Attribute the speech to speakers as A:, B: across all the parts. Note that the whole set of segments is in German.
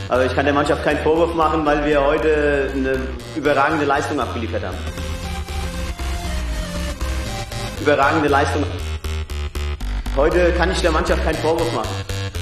A: Aber ich kann der Mannschaft keinen Vorwurf machen, weil wir heute eine überragende Leistung abgeliefert haben. Überragende Leistung. Heute kann ich der Mannschaft keinen Vorwurf machen.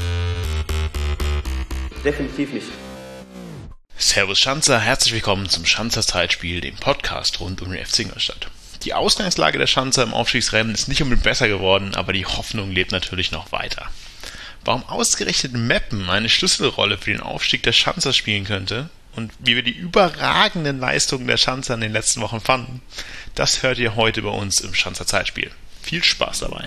A: Definitiv nicht.
B: Servus Schanzer, herzlich willkommen zum Schanzer Zeitspiel, dem Podcast rund um den FC Ingolstadt. Die Ausgangslage der Schanzer im Aufstiegsrennen ist nicht unbedingt besser geworden, aber die Hoffnung lebt natürlich noch weiter. Warum ausgerechnet Meppen eine Schlüsselrolle für den Aufstieg der Schanzer spielen könnte und wie wir die überragenden Leistungen der Schanzer in den letzten Wochen fanden, das hört ihr heute bei uns im Schanzer Zeitspiel. Viel Spaß dabei!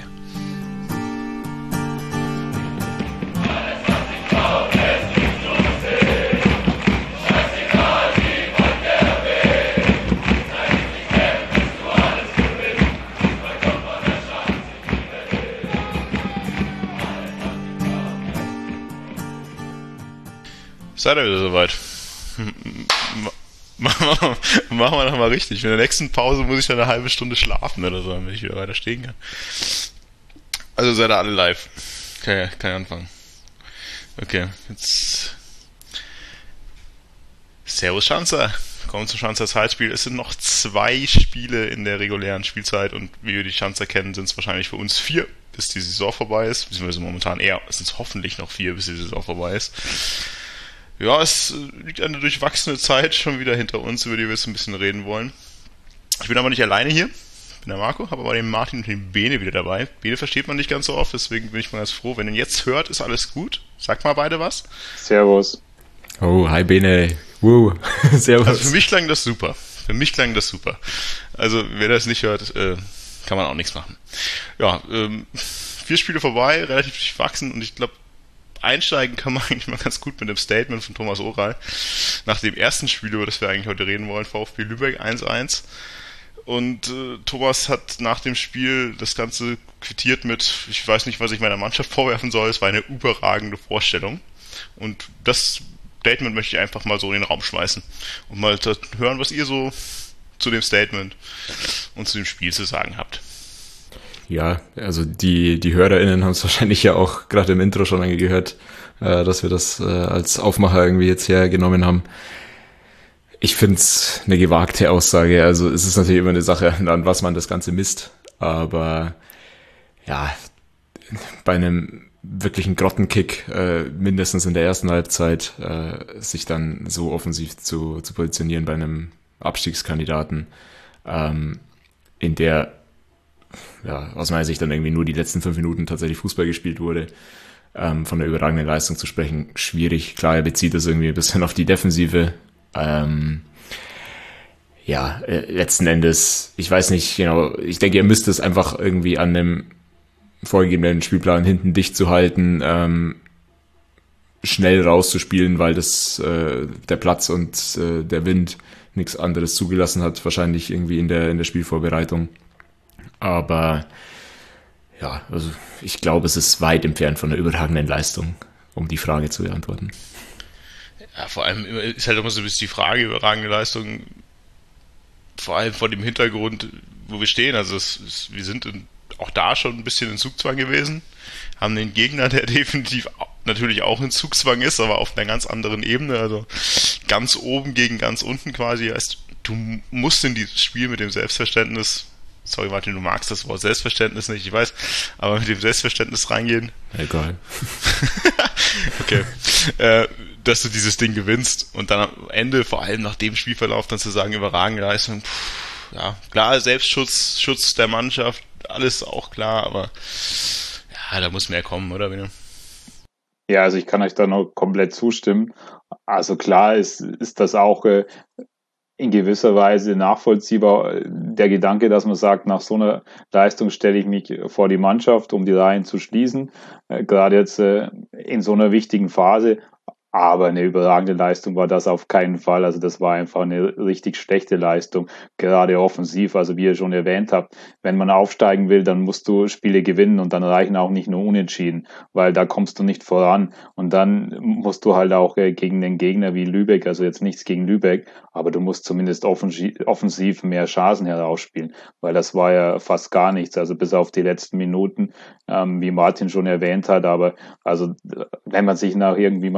B: Seid ihr wieder soweit? Machen wir noch mal richtig. In der nächsten Pause muss ich dann eine halbe Stunde schlafen oder so, damit ich wieder weiter stehen kann. Also seid ihr alle live. Kann ich anfangen. Okay, jetzt Servus Schanzer. Kommen zum Schanzer Zeitspiel. Es sind noch 2 Spiele in der regulären Spielzeit und wie wir die Schanzer kennen, sind es wahrscheinlich für uns 4, bis die Saison vorbei ist. Beziehungsweise momentan eher, es sind hoffentlich noch 4, bis die Saison vorbei ist. Ja, es liegt eine durchwachsene Zeit schon wieder hinter uns, über die wir jetzt ein bisschen reden wollen. Ich bin aber nicht alleine hier. Ich bin der Marco, habe aber den Martin und den Bene wieder dabei. Bene versteht man nicht ganz so oft, deswegen bin ich mal ganz froh. Wenn ihr ihn jetzt hört, ist alles gut. Sagt mal beide was.
C: Servus.
D: Oh, hi Bene. Woo. Servus.
B: Also für mich klang das super. Also wer das nicht hört, kann man auch nichts machen. Ja, 4 Spiele vorbei, relativ durchwachsen und ich glaube, einsteigen kann man eigentlich mal ganz gut mit dem Statement von Thomas Oral nach dem ersten Spiel, über das wir eigentlich heute reden wollen, VfB Lübeck 1-1. Und Thomas hat nach dem Spiel das Ganze quittiert mit, ich weiß nicht, was ich meiner Mannschaft vorwerfen soll, es war eine überragende Vorstellung. Und das Statement möchte ich einfach mal so in den Raum schmeißen und mal hören, was ihr so zu dem Statement und zu dem Spiel zu sagen habt.
D: Ja, also die HörerInnen haben es wahrscheinlich ja auch gerade im Intro schon gehört, dass wir das als Aufmacher irgendwie jetzt hergenommen haben. Ich finde es eine gewagte Aussage. Also es ist natürlich immer eine Sache, an was man das Ganze misst. Aber ja, bei einem wirklichen Grottenkick, mindestens in der ersten Halbzeit, sich dann so offensiv zu positionieren bei einem Abstiegskandidaten, in der aus meiner Sicht dann irgendwie nur die letzten 5 Minuten tatsächlich Fußball gespielt wurde, von der überragenden Leistung zu sprechen, schwierig. Klar, er bezieht das irgendwie ein bisschen auf die Defensive. Letzten Endes, ich weiß nicht genau, ich denke, ihr müsst es einfach irgendwie an dem vorgegebenen Spielplan hinten dicht zu halten, schnell rauszuspielen, weil das der Platz und der Wind nichts anderes zugelassen hat, wahrscheinlich irgendwie in der Spielvorbereitung. Aber ja, also ich glaube, es ist weit entfernt von einer überragenden Leistung, um die Frage zu beantworten.
B: Ja, vor allem ist halt immer so ein bisschen die Frage, überragende Leistung, vor allem vor dem Hintergrund, wo wir stehen. Also wir sind auch da schon ein bisschen in Zugzwang gewesen, haben den Gegner, der definitiv natürlich auch in Zugzwang ist, aber auf einer ganz anderen Ebene, also ganz oben gegen ganz unten quasi. Heißt, du musst in dieses Spiel mit dem Selbstverständnis, sorry Martin, du magst das Wort Selbstverständnis nicht, ich weiß, aber mit dem Selbstverständnis reingehen.
D: Egal.
B: Okay. Dass du dieses Ding gewinnst und dann am Ende, vor allem nach dem Spielverlauf, dann zu sagen, überragende Leistung, ja, klar, Schutz der Mannschaft, alles auch klar, aber ja, da muss mehr kommen, oder Bene?
C: Ja, also ich kann euch da noch komplett zustimmen. Also klar ist das auch in gewisser Weise nachvollziehbar, der Gedanke, dass man sagt, nach so einer Leistung stelle ich mich vor die Mannschaft, um die Reihen zu schließen, gerade jetzt in so einer wichtigen Phase. Aber eine überragende Leistung war das auf keinen Fall. Also das war einfach eine richtig schlechte Leistung, gerade offensiv. Also wie ihr schon erwähnt habt, wenn man aufsteigen will, dann musst du Spiele gewinnen und dann reichen auch nicht nur Unentschieden, weil da kommst du nicht voran. Und dann musst du halt auch gegen den Gegner wie Lübeck, also jetzt nichts gegen Lübeck, aber du musst zumindest offensiv mehr Chancen herausspielen, weil das war ja fast gar nichts, also bis auf die letzten Minuten, wie Martin schon erwähnt hat. Aber also wenn man sich nach irgendwie mal bei Magenta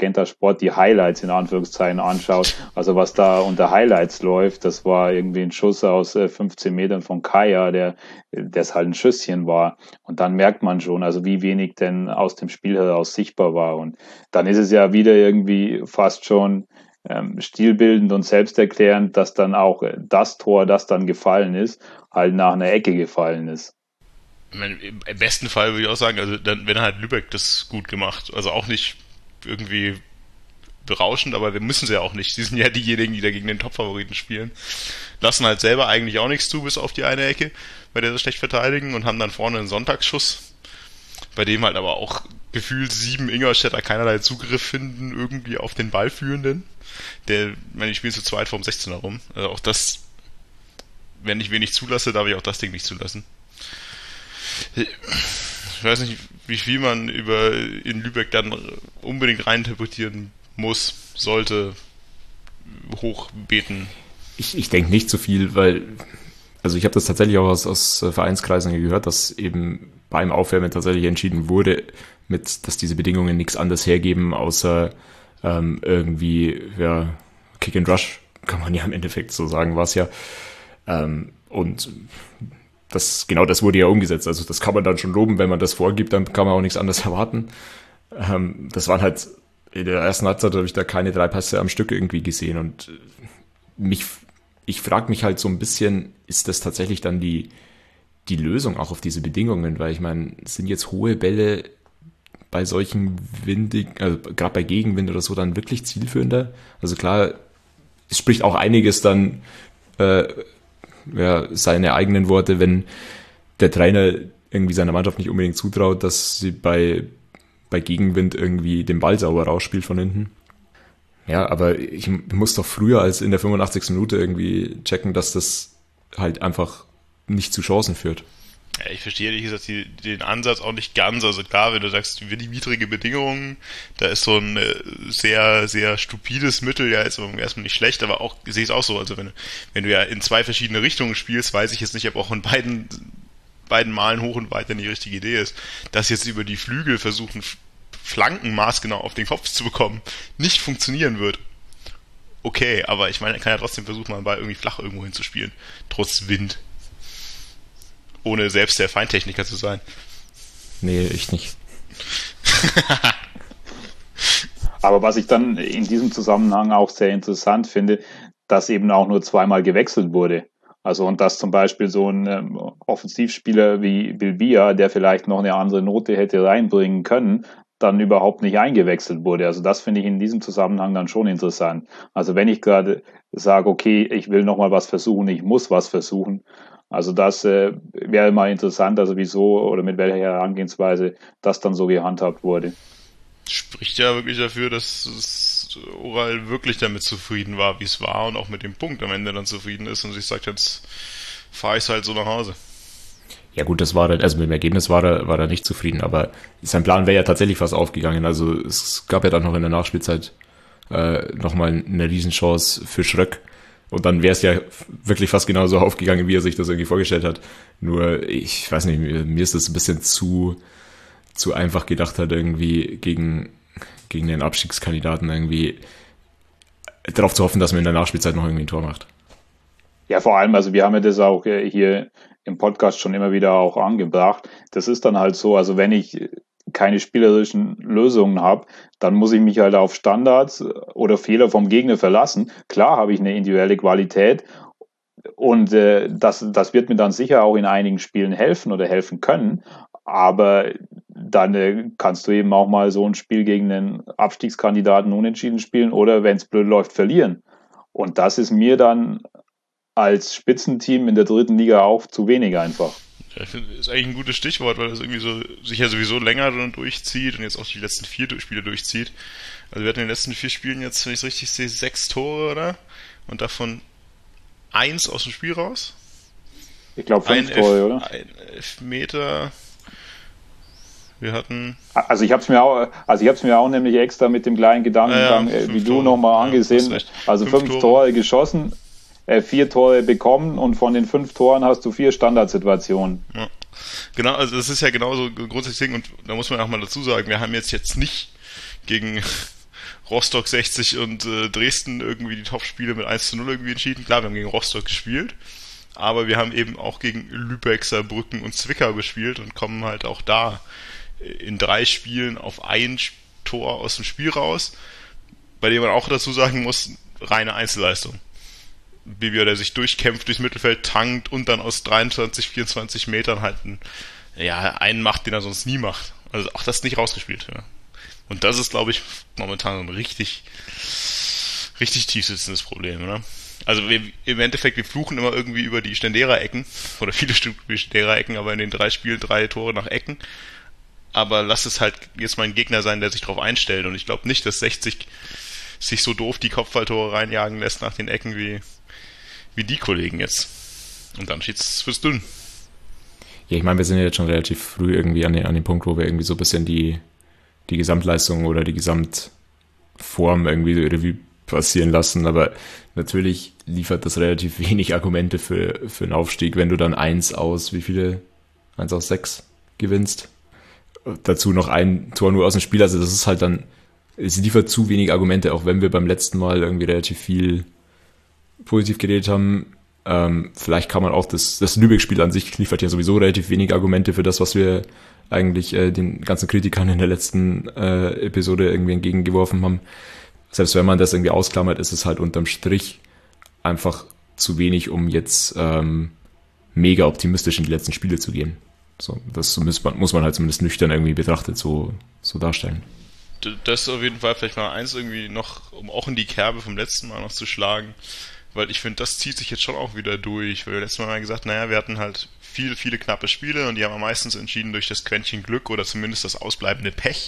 C: Magenta Sport die Highlights in Anführungszeichen anschaut, also was da unter Highlights läuft, das war irgendwie ein Schuss aus 15 Metern von Kaya, der halt ein Schüsschen war. Und dann merkt man schon, also wie wenig denn aus dem Spiel heraus sichtbar war. Und dann ist es ja wieder irgendwie fast schon stilbildend und selbsterklärend, dass dann auch das Tor, das dann gefallen ist, halt nach einer Ecke gefallen ist.
B: Ich meine, im besten Fall würde ich auch sagen, also dann, wenn halt Lübeck das gut gemacht, also auch nicht irgendwie berauschend, aber wir müssen sie ja auch nicht. Sie sind ja diejenigen, die da gegen den Top-Favoriten spielen. Lassen halt selber eigentlich auch nichts zu, bis auf die eine Ecke, bei der sie schlecht verteidigen und haben dann vorne einen Sonntagsschuss, bei dem halt aber auch gefühlt 7 Ingolstädter keinerlei Zugriff finden, irgendwie auf den Ballführenden. Ich spiele zu zweit vorm 16er rum. Also auch das, wenn ich wenig zulasse, darf ich auch das Ding nicht zulassen. Ich weiß nicht, wie viel man in Lübeck dann unbedingt reininterpretieren muss, sollte, hochbeten.
D: Ich denke nicht so viel, weil, also ich habe das tatsächlich auch aus Vereinskreisen gehört, dass eben beim Aufwärmen tatsächlich entschieden wurde, dass diese Bedingungen nichts anderes hergeben, außer irgendwie, ja, Kick and Rush, kann man ja im Endeffekt so sagen, war es ja. Und das wurde ja umgesetzt. Also das kann man dann schon loben, wenn man das vorgibt, dann kann man auch nichts anderes erwarten. Das waren halt, in der ersten Halbzeit habe ich da keine 3 Pässe am Stück irgendwie gesehen und ich frage mich halt so ein bisschen, ist das tatsächlich dann die Lösung auch auf diese Bedingungen? Weil ich meine, sind jetzt hohe Bälle bei solchen also gerade bei Gegenwind oder so dann wirklich zielführender? Also klar, es spricht auch einiges dann seine eigenen Worte, wenn der Trainer irgendwie seiner Mannschaft nicht unbedingt zutraut, dass sie bei Gegenwind irgendwie den Ball sauber rausspielt von hinten. Ja, aber ich muss doch früher als in der 85. Minute irgendwie checken, dass das halt einfach nicht zu Chancen führt.
B: Ja, ich verstehe ehrlich gesagt den Ansatz auch nicht ganz. Also klar, wenn du sagst, für die widrige Bedingungen, da ist so ein sehr, sehr stupides Mittel ja jetzt erstmal nicht schlecht, aber auch, ich sehe es auch so, also wenn du ja in 2 verschiedene Richtungen spielst, weiß ich jetzt nicht, ob auch in beiden Malen hoch und weit dann die richtige Idee ist. Dass jetzt über die Flügel versuchen, Flanken maßgenau auf den Kopf zu bekommen, nicht funktionieren wird. Okay, aber ich meine, er kann ja trotzdem versuchen, mal einen Ball irgendwie flach irgendwo hinzuspielen. Trotz Wind. Ohne selbst der Feintechniker zu sein.
D: Nee, ich nicht.
C: Aber was ich dann in diesem Zusammenhang auch sehr interessant finde, dass eben auch nur 2-mal gewechselt wurde. Also und dass zum Beispiel so ein Offensivspieler wie Bilbia, der vielleicht noch eine andere Note hätte reinbringen können, dann überhaupt nicht eingewechselt wurde. Also das finde ich in diesem Zusammenhang dann schon interessant. Also wenn ich gerade sage, okay, ich will nochmal was versuchen, ich muss was versuchen, also das wäre mal interessant, also wieso oder mit welcher Herangehensweise das dann so gehandhabt wurde.
B: Spricht ja wirklich dafür, dass Oral wirklich damit zufrieden war, wie es war und auch mit dem Punkt am Ende dann zufrieden ist und sich sagt, jetzt fahre ich halt so nach Hause.
D: Ja gut, das war also mit dem Ergebnis war er nicht zufrieden, aber sein Plan wäre ja tatsächlich fast aufgegangen. Also es gab ja dann noch in der Nachspielzeit nochmal eine Riesenchance für Schröck. Und dann wäre es ja wirklich fast genauso aufgegangen, wie er sich das irgendwie vorgestellt hat. Nur, ich weiß nicht, mir ist das ein bisschen zu einfach gedacht hat, irgendwie gegen den Abstiegskandidaten irgendwie darauf zu hoffen, dass man in der Nachspielzeit noch irgendwie ein Tor macht.
C: Ja, vor allem, also wir haben ja das auch hier im Podcast schon immer wieder auch angebracht. Das ist dann halt so, also wenn ich keine spielerischen Lösungen habe, dann muss ich mich halt auf Standards oder Fehler vom Gegner verlassen. Klar habe ich eine individuelle Qualität und das wird mir dann sicher auch in einigen Spielen helfen oder helfen können, aber dann kannst du eben auch mal so ein Spiel gegen einen Abstiegskandidaten unentschieden spielen oder, wenn es blöd läuft, verlieren. Und das ist mir dann als Spitzenteam in der 3. Liga auch zu wenig einfach.
B: Ja, ich finde, das ist eigentlich ein gutes Stichwort, weil das irgendwie so sich ja sowieso länger durchzieht und jetzt auch die letzten 4 Spiele durchzieht. Also wir hatten in den letzten 4 Spielen jetzt, wenn ich es richtig sehe, 6 Tore, oder? Und davon 1 aus dem Spiel raus.
C: Ich glaube 5 Tore, oder?
B: Ein Elfmeter. Wir hatten...
C: Also ich habe es mir auch nämlich extra mit dem kleinen Gedankengang, wie du nochmal angesehen. Also 5 Tore geschossen, 4 Tore bekommen und von den 5 Toren hast du 4 Standardsituationen.
B: Ja. Genau, also das ist ja genauso ein grundsätzliches Ding und da muss man auch mal dazu sagen, wir haben jetzt nicht gegen Rostock 60 und Dresden irgendwie die Topspiele mit 1:0 irgendwie entschieden. Klar, wir haben gegen Rostock gespielt, aber wir haben eben auch gegen Lübeck, Saarbrücken und Zwickau gespielt und kommen halt auch da in 3 Spielen auf ein Tor aus dem Spiel raus, bei dem man auch dazu sagen muss, reine Einzelleistung. Bibio, der sich durchkämpft, durchs Mittelfeld tankt und dann aus 23, 24 Metern halt einen macht, den er sonst nie macht. Also auch das nicht rausgespielt. Ja. Und das ist, glaube ich, momentan ein richtig, richtig tief sitzendes Problem, oder? Also im Endeffekt, wir fluchen immer irgendwie über die Stendera-Ecken, oder viele Stück über die Stendera-Ecken, aber in den 3 Spielen 3 Tore nach Ecken. Aber lass es halt jetzt mal ein Gegner sein, der sich darauf einstellt. Und ich glaube nicht, dass 60 sich so doof die Kopfballtore reinjagen lässt nach den Ecken wie die Kollegen jetzt. Und dann wird's dünn.
D: Ja, ich meine, wir sind ja jetzt schon relativ früh irgendwie an den Punkt, wo wir irgendwie so ein bisschen die Gesamtleistung oder die Gesamtform irgendwie Revue passieren lassen, aber natürlich liefert das relativ wenig Argumente für einen Aufstieg, wenn du dann 1 aus 6 gewinnst. Dazu noch ein Tor nur aus dem Spiel, also das ist halt dann, es liefert zu wenig Argumente, auch wenn wir beim letzten Mal irgendwie relativ viel positiv geredet haben. Vielleicht kann man auch das Lübeck-Spiel an sich liefert ja sowieso relativ wenig Argumente für das, was wir eigentlich den ganzen Kritikern in der letzten Episode irgendwie entgegengeworfen haben. Selbst wenn man das irgendwie ausklammert, ist es halt unterm Strich einfach zu wenig, um jetzt mega optimistisch in die letzten Spiele zu gehen. So, das muss man halt zumindest nüchtern irgendwie betrachtet so darstellen.
B: Das ist auf jeden Fall vielleicht mal eins irgendwie noch, um auch in die Kerbe vom letzten Mal noch zu schlagen, weil ich finde, das zieht sich jetzt schon auch wieder durch, weil wir letztes Mal gesagt, wir hatten halt viele knappe Spiele und die haben meistens entschieden durch das Quäntchen Glück oder zumindest das ausbleibende Pech.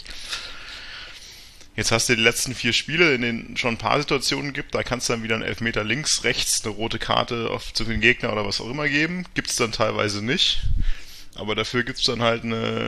B: Jetzt hast du die letzten 4 Spiele, in denen schon ein paar Situationen gibt, da kannst du dann wieder einen Elfmeter links, rechts, eine rote Karte zu den Gegner oder was auch immer geben, gibt's dann teilweise nicht, aber dafür gibt's dann halt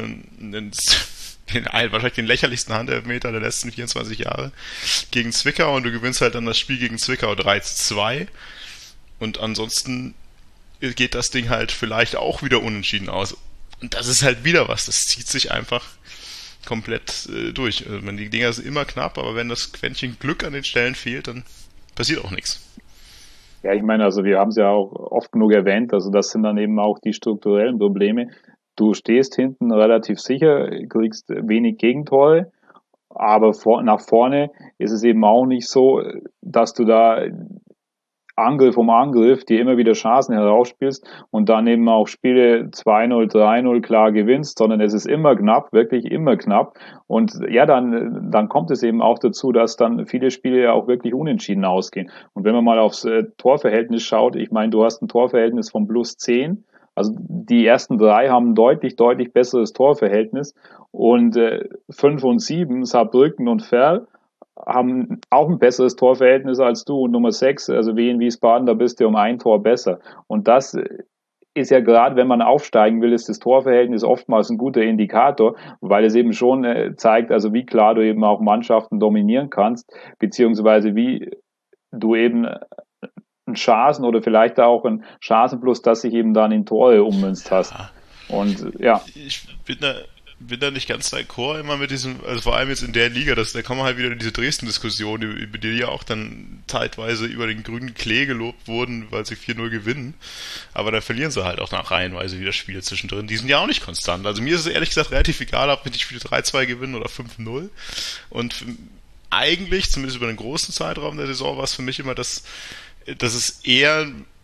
B: wahrscheinlich den lächerlichsten Handelfmeter der letzten 24 Jahre gegen Zwickau und du gewinnst halt dann das Spiel gegen Zwickau 3:2 und ansonsten geht das Ding halt vielleicht auch wieder unentschieden aus und das ist halt wieder was, das zieht sich einfach komplett durch. Also die Dinger sind immer knapp, aber wenn das Quäntchen Glück an den Stellen fehlt, dann passiert auch nichts.
C: Ja, ich meine, also wir haben es ja auch oft genug erwähnt, also das sind dann eben auch die strukturellen Probleme. Du stehst hinten relativ sicher, kriegst wenig Gegentore, aber nach vorne ist es eben auch nicht so, dass du da Angriff um Angriff dir immer wieder Chancen herausspielst und dann eben auch Spiele 2-0, 3-0 klar gewinnst, sondern es ist immer knapp, wirklich immer knapp. Und ja, dann kommt es eben auch dazu, dass dann viele Spiele ja auch wirklich unentschieden ausgehen. Und wenn man mal aufs Torverhältnis schaut, ich meine, du hast ein Torverhältnis von +10, also die ersten 3 haben ein deutlich besseres Torverhältnis und 5 und 7, Saarbrücken und Verl, haben auch ein besseres Torverhältnis als du. Und Nummer 6, also Wien Wiesbaden, da bist du um ein Tor besser. Und das ist ja gerade, wenn man aufsteigen will, ist das Torverhältnis oftmals ein guter Indikator, weil es eben schon zeigt, also wie klar du eben auch Mannschaften dominieren kannst, beziehungsweise wie du eben ein Chancen oder vielleicht auch ein Chancenplus, das sich eben dann in Tore ummünzt hast. Und ja.
B: Ich bin da nicht ganz d'accord immer mit diesem, also vor allem jetzt in der Liga, da kommen halt wieder diese Dresden-Diskussion, über die ja auch dann zeitweise über den grünen Klee gelobt wurden, weil sie 4-0 gewinnen. Aber dann verlieren sie halt auch nach reihenweise wieder Spiele zwischendrin. Die sind ja auch nicht konstant. Also mir ist es ehrlich gesagt relativ egal, ob wir die Spiele 3-2 gewinnen oder 5-0. Und eigentlich, zumindest über einen großen Zeitraum der Saison, war es für mich immer dass es eher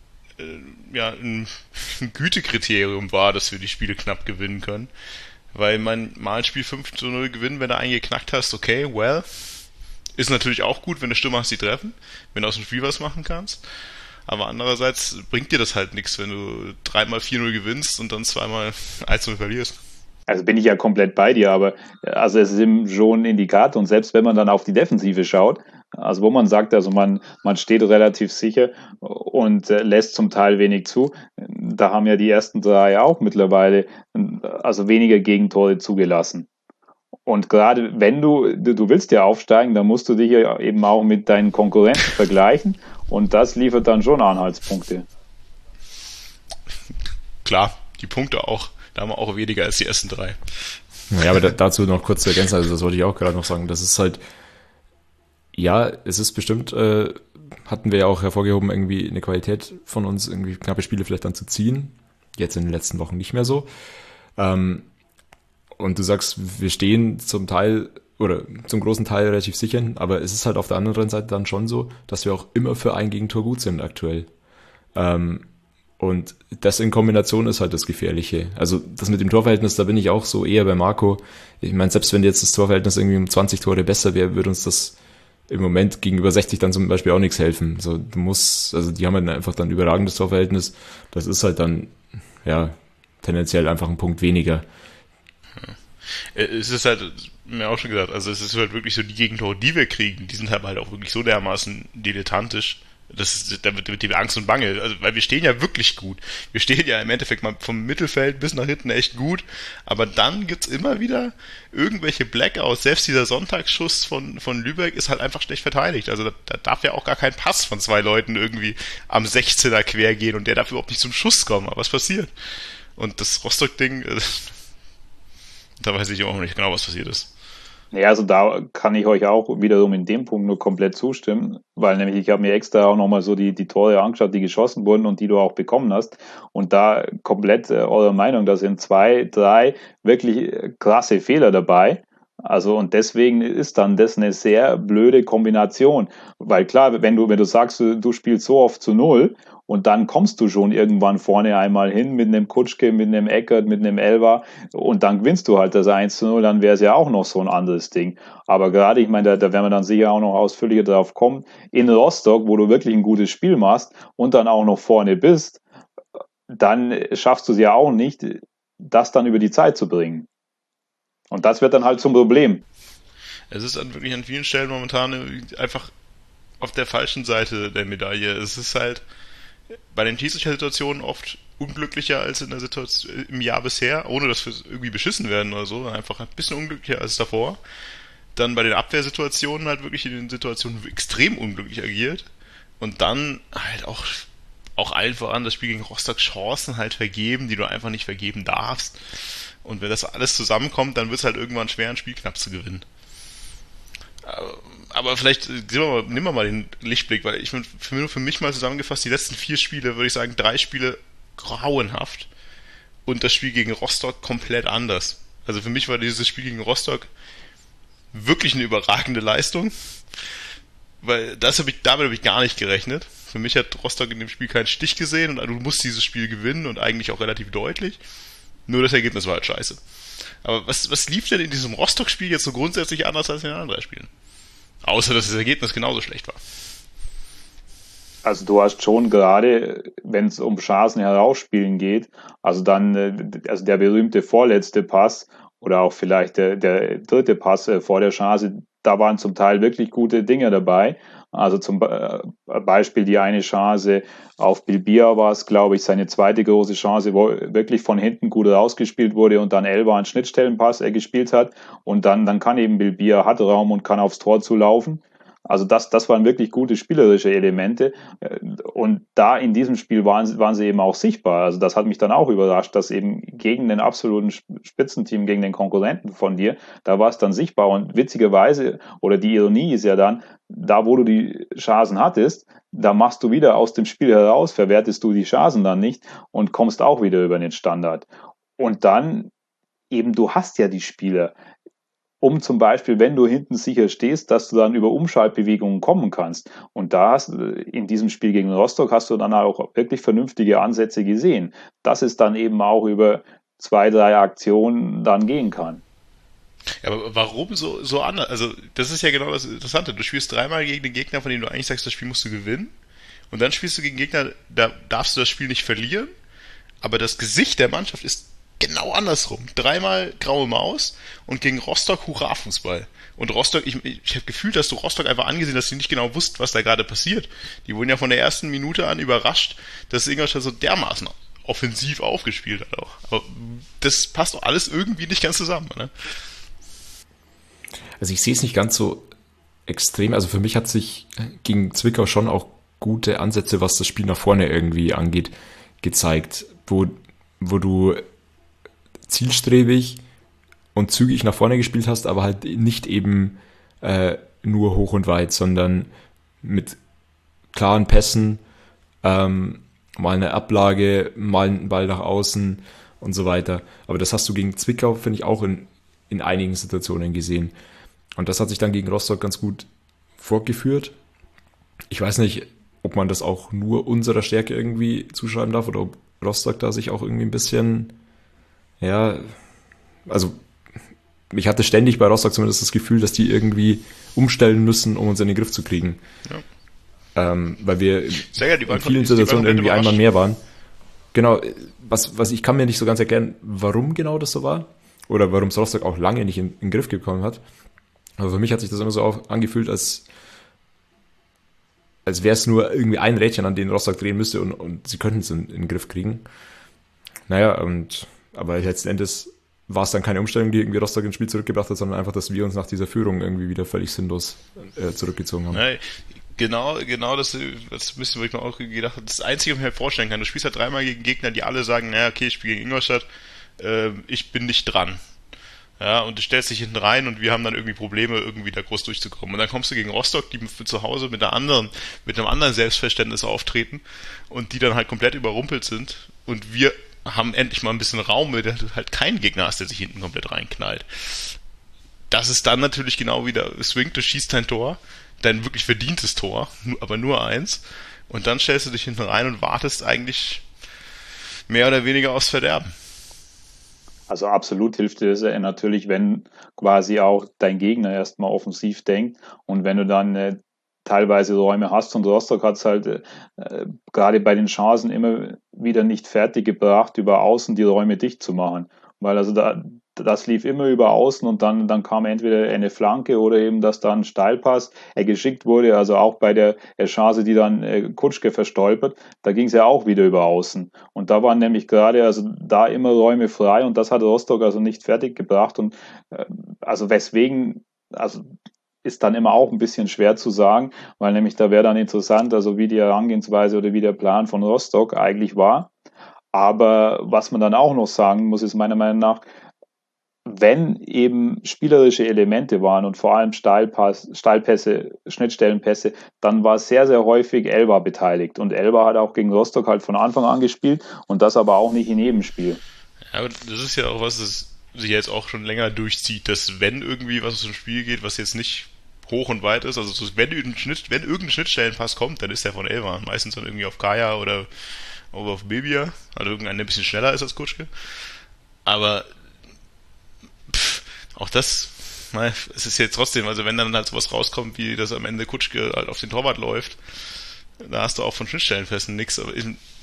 B: ein Gütekriterium war, dass wir die Spiele knapp gewinnen können. Weil mal ein Spiel 5-0 gewinnen, wenn du einen geknackt hast, okay, well. Ist natürlich auch gut, wenn du Stürmer hast, die treffen, wenn du aus dem Spiel was machen kannst. Aber andererseits bringt dir das halt nichts, wenn du 3-mal 4-0 gewinnst und dann 2-mal 1-0 verlierst.
C: Also bin ich ja komplett bei dir, aber also es ist eben schon ein Indikator und selbst wenn man dann auf die Defensive schaut, also wo man sagt, also man steht relativ sicher und lässt zum Teil wenig zu, da haben ja die ersten 3 auch mittlerweile also weniger Gegentore zugelassen. Und gerade wenn du willst ja aufsteigen, dann musst du dich ja eben auch mit deinen Konkurrenten vergleichen und das liefert dann schon Anhaltspunkte.
B: Klar, die Punkte auch. Da haben wir auch weniger als die ersten 3.
D: Ja, aber dazu noch kurz zu ergänzen, also das wollte ich auch gerade noch sagen, das ist halt, Ja, es ist bestimmt, hatten wir ja auch hervorgehoben, irgendwie eine Qualität von uns, irgendwie knappe Spiele vielleicht dann zu ziehen. Jetzt in den letzten Wochen nicht mehr so. Und du sagst, wir stehen zum Teil oder zum großen Teil relativ sicher, aber es ist halt auf der anderen Seite dann schon so, dass wir auch immer für ein Gegentor gut sind aktuell. Und das in Kombination ist halt das Gefährliche. Also das mit dem Torverhältnis, da bin ich auch so eher bei Marco. Ich meine, selbst wenn jetzt das Torverhältnis irgendwie um 20 Tore besser wäre, würde uns das im Moment gegenüber 60 dann zum Beispiel auch nichts helfen. So, also die haben halt einfach dann überragendes Torverhältnis. Das ist halt dann, ja, tendenziell einfach ein Punkt weniger.
B: Es ist halt, mir auch schon gesagt, also es ist halt wirklich so, die Gegentore, die wir kriegen, die sind halt auch wirklich so dermaßen dilettantisch. Da wird dem Angst und Bange, also, weil wir stehen ja wirklich gut. Wir stehen ja im Endeffekt mal vom Mittelfeld bis nach hinten echt gut, aber dann gibt's immer wieder irgendwelche Blackouts. Selbst dieser Sonntagsschuss von Lübeck ist halt einfach schlecht verteidigt. Also da darf ja auch gar kein Pass von zwei Leuten irgendwie am 16er quer gehen und der darf überhaupt nicht zum Schuss kommen. Aber was passiert? Und das Rostock-Ding, da weiß ich auch noch nicht genau, was passiert ist.
C: Ja, also da kann ich euch auch wiederum in dem Punkt nur komplett zustimmen, weil nämlich ich habe mir extra auch nochmal so die Tore angeschaut, die geschossen wurden und die du auch bekommen hast, und da komplett eure Meinung, da sind 2, 3 wirklich krasse Fehler dabei. Also und deswegen ist dann das eine sehr blöde Kombination, weil klar, wenn du sagst, du spielst so oft zu Null und dann kommst du schon irgendwann vorne einmal hin mit einem Kutschke, mit einem Eckert, mit einem Elfer und dann gewinnst du halt das 1:0, dann wäre es ja auch noch so ein anderes Ding. Aber gerade, ich meine, da werden wir dann sicher auch noch ausführlicher drauf kommen, in Rostock, wo du wirklich ein gutes Spiel machst und dann auch noch vorne bist, dann schaffst du es ja auch nicht, das dann über die Zeit zu bringen. Und das wird dann halt zum Problem.
B: Es ist wirklich an vielen Stellen momentan einfach auf der falschen Seite der Medaille. Es ist halt bei den Schiedsrichter-Situationen oft unglücklicher als in der Situation im Jahr bisher, ohne dass wir irgendwie beschissen werden oder so, einfach ein bisschen unglücklicher als davor. Dann bei den Abwehrsituationen halt wirklich in den Situationen extrem unglücklich agiert und dann halt auch allen voran das Spiel gegen Rostock Chancen halt vergeben, die du einfach nicht vergeben darfst. Und wenn das alles zusammenkommt, dann wird es halt irgendwann schwer, ein Spiel knapp zu gewinnen. Aber vielleicht nehmen wir mal den Lichtblick, weil ich für mich mal zusammengefasst, die letzten 4 Spiele, würde ich sagen, 3 Spiele grauenhaft und das Spiel gegen Rostock komplett anders. Also für mich war dieses Spiel gegen Rostock wirklich eine überragende Leistung, weil damit habe ich gar nicht gerechnet. Für mich hat Rostock in dem Spiel keinen Stich gesehen und du musst dieses Spiel gewinnen und eigentlich auch relativ deutlich. Nur das Ergebnis war halt scheiße. Aber was lief denn in diesem Rostock-Spiel jetzt so grundsätzlich anders als in den anderen 3 Spielen? Außer, dass das Ergebnis genauso schlecht war.
C: Also du hast schon gerade, wenn es um Chancen herausspielen geht, also dann also der berühmte vorletzte Pass oder auch vielleicht der dritte Pass vor der Chance, da waren zum Teil wirklich gute Dinge dabei. Also zum Beispiel die eine Chance auf Bilbia war es, glaube ich, seine zweite große Chance, wo wirklich von hinten gut rausgespielt wurde und dann Elber einen Schnittstellenpass gespielt hat und dann kann eben Bilbia, hat Raum und kann aufs Tor zulaufen. Also das waren wirklich gute spielerische Elemente und da in diesem Spiel waren sie eben auch sichtbar. Also das hat mich dann auch überrascht, dass eben gegen den absoluten Spitzenteam, gegen den Konkurrenten von dir, da war es dann sichtbar und witzigerweise, oder die Ironie ist ja dann, da wo du die Chancen hattest, da machst du wieder aus dem Spiel heraus, verwertest du die Chancen dann nicht und kommst auch wieder über den Standard. Und dann eben, du hast ja die Spieler, um zum Beispiel, wenn du hinten sicher stehst, dass du dann über Umschaltbewegungen kommen kannst. Und da hast in diesem Spiel gegen Rostock hast du dann auch wirklich vernünftige Ansätze gesehen, dass es dann eben auch über 2, 3 Aktionen dann gehen kann.
B: Ja, aber warum so anders? Also das ist ja genau das Interessante. Du spielst 3-mal gegen den Gegner, von dem du eigentlich sagst, das Spiel musst du gewinnen. Und dann spielst du gegen Gegner, da darfst du das Spiel nicht verlieren. Aber das Gesicht der Mannschaft ist genau andersrum. 3-mal graue Maus und gegen Rostock Hurra-Fußball. Und Rostock, ich habe gefühlt, dass du Rostock einfach angesehen, dass sie nicht genau wussten, was da gerade passiert. Die wurden ja von der ersten Minute an überrascht, dass Ingolstadt so dermaßen offensiv aufgespielt hat auch. Aber das passt doch alles irgendwie nicht ganz zusammen, ne?
D: Also ich sehe es nicht ganz so extrem. Also für mich hat sich gegen Zwickau schon auch gute Ansätze, was das Spiel nach vorne irgendwie angeht, gezeigt, wo du zielstrebig und zügig nach vorne gespielt hast, aber halt nicht eben nur hoch und weit, sondern mit klaren Pässen, mal eine Ablage, mal einen Ball nach außen und so weiter. Aber das hast du gegen Zwickau, finde ich, auch in einigen Situationen gesehen. Und das hat sich dann gegen Rostock ganz gut fortgeführt. Ich weiß nicht, ob man das auch nur unserer Stärke irgendwie zuschreiben darf oder ob Rostock da sich auch irgendwie ein bisschen, ja, also ich hatte ständig bei Rostock zumindest das Gefühl, dass die irgendwie umstellen müssen, um uns in den Griff zu kriegen. Ja. Weil wir in vielen Situationen irgendwie einmal mehr waren. Genau, was ich kann mir nicht so ganz erklären, warum genau das so war oder warum es Rostock auch lange nicht in den Griff bekommen hat. Aber für mich hat sich das immer so angefühlt, als wäre es nur irgendwie ein Rädchen, an dem Rostock drehen müsste und sie könnten es in den Griff kriegen. Naja, aber letzten Endes war es dann keine Umstellung, die irgendwie Rostock ins Spiel zurückgebracht hat, sondern einfach, dass wir uns nach dieser Führung irgendwie wieder völlig sinnlos zurückgezogen haben.
B: Ja, genau, das ein bisschen, wo ich mir auch gedacht habe, das Einzige, was ich mir vorstellen kann, du spielst halt dreimal gegen Gegner, die alle sagen, naja, okay, ich spiele gegen Ingolstadt, ich bin nicht dran. Ja, und du stellst dich hinten rein und wir haben dann irgendwie Probleme, irgendwie da groß durchzukommen. Und dann kommst du gegen Rostock, die zu Hause mit einem anderen Selbstverständnis auftreten und die dann halt komplett überrumpelt sind und wir haben endlich mal ein bisschen Raum, weil du halt keinen Gegner hast, der sich hinten komplett reinknallt. Das ist dann natürlich genau wieder swingt, du schießt dein Tor, dein wirklich verdientes Tor, aber nur eins, und dann stellst du dich hinten rein und wartest eigentlich mehr oder weniger aufs Verderben.
C: Also absolut hilft es natürlich, wenn quasi auch dein Gegner erstmal offensiv denkt und wenn du dann teilweise Räume hast, und Rostock hat es halt gerade bei den Chancen immer wieder nicht fertig gebracht, über außen die Räume dicht zu machen, weil also das lief immer über außen und dann kam entweder eine Flanke oder eben, dass dann ein Steilpass geschickt wurde, also auch bei der Chance, die dann Kutschke verstolpert, da ging es ja auch wieder über außen und da waren nämlich gerade also da immer Räume frei und das hat Rostock also nicht fertig gebracht und also weswegen, also ist dann immer auch ein bisschen schwer zu sagen, weil nämlich da wäre dann interessant, also wie die Herangehensweise oder wie der Plan von Rostock eigentlich war. Aber was man dann auch noch sagen muss, ist meiner Meinung nach, wenn eben spielerische Elemente waren und vor allem Steilpässe, Schnittstellenpässe, dann war sehr, sehr häufig Elba beteiligt. Und Elba hat auch gegen Rostock halt von Anfang an gespielt und das aber auch nicht in jedem Spiel.
B: Ja, aber das ist ja auch was, das sich jetzt auch schon länger durchzieht, dass wenn irgendwie was zum Spiel geht, was jetzt nicht hoch und weit ist, also wenn irgendein Schnittstellenpass kommt, dann ist der von Elba. Meistens dann irgendwie auf Kaya oder auf Bebia, also irgendeiner ein bisschen schneller ist als Kutschke. Aber auch das, es ist jetzt trotzdem, also wenn dann halt sowas rauskommt, wie das am Ende Kutschke halt auf den Torwart läuft, da hast du auch von Schnittstellenpässen nichts, aber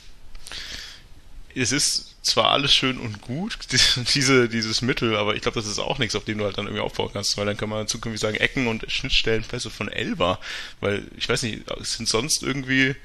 B: es ist zwar alles schön und gut, dieses Mittel, aber ich glaube, das ist auch nichts, auf dem du halt dann irgendwie aufbauen kannst, weil dann kann man zukünftig sagen, Ecken und Schnittstellenpässe von Elba, weil, ich weiß nicht, es sind sonst irgendwie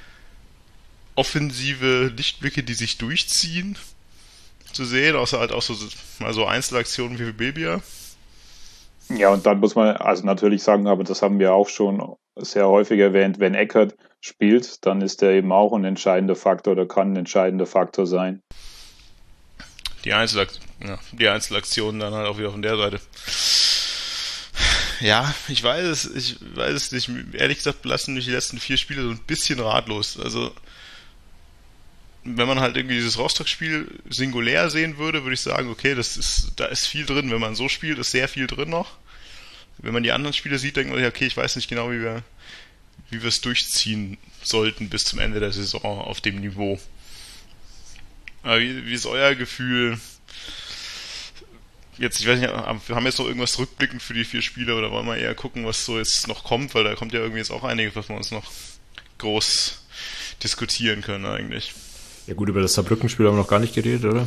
B: offensive Lichtblicke, die sich durchziehen, zu sehen, außer halt auch so Einzelaktionen wie Bebia.
C: Ja, und dann muss man also natürlich sagen, aber das haben wir auch schon sehr häufig erwähnt, wenn Eckert spielt, dann ist er eben auch ein entscheidender Faktor oder kann ein entscheidender Faktor sein.
B: Die Einzelaktionen dann halt auch wieder von der Seite. Ja, ich weiß es nicht. Ehrlich gesagt lassen mich die letzten 4 Spiele so ein bisschen ratlos. Also wenn man halt irgendwie dieses Rostock-Spiel singulär sehen würde, würde ich sagen, okay, da ist viel drin. Wenn man so spielt, ist sehr viel drin noch. Wenn man die anderen Spiele sieht, denkt man sich, okay, ich weiß nicht genau, wie wir es durchziehen sollten bis zum Ende der Saison auf dem Niveau. Aber wie ist euer Gefühl? Jetzt, ich weiß nicht, wir haben jetzt noch irgendwas rückblickend für die 4 Spiele oder wollen wir eher gucken, was so jetzt noch kommt, weil da kommt ja irgendwie jetzt auch einiges, was wir uns noch groß diskutieren können eigentlich.
D: Ja gut, über das Saarbrücken-Spiel haben wir noch gar nicht geredet, oder?